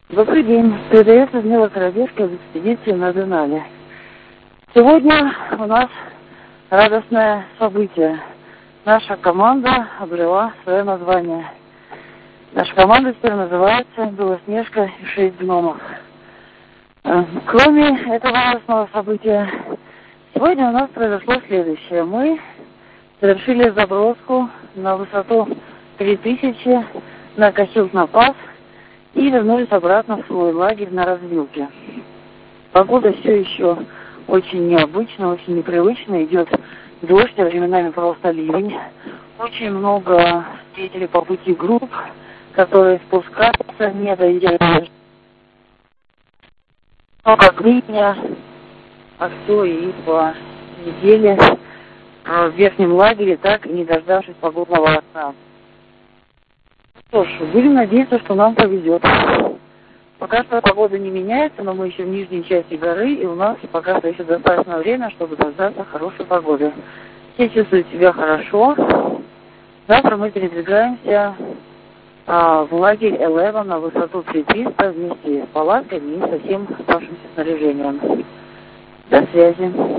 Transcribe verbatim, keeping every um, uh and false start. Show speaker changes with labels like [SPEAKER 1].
[SPEAKER 1] Добрый день. Передается Смелая Королевская в экспедиции на Дунале. Сегодня у нас радостное событие. Наша команда обрела свое название. Наша команда теперь называется «Белоснежка и шесть гномов». Кроме этого радостного события, сегодня у нас произошло следующее. Мы совершили заброску на высоту три тысячи на Косилкна-Пас и вернулись обратно в свой лагерь на развилке. Погода все еще очень необычная, очень непривычная. Идет дождь, а временами просто ливень. Очень много встретили по пути групп, которые спускаются, не дойдя до много ливня, а кто и по неделе в верхнем лагере, так и не дождавшись погодного окна. Что ж, будем надеяться, что нам повезет. Пока что погода не меняется, но мы еще в нижней части горы, и у нас пока что еще достаточно время, чтобы дождаться хорошей погоды. Все чувствуют себя хорошо. Завтра мы передвигаемся а, в лагерь Элева на высоту три триста вместе с палатками и со всем оставшимся снаряжением. До связи.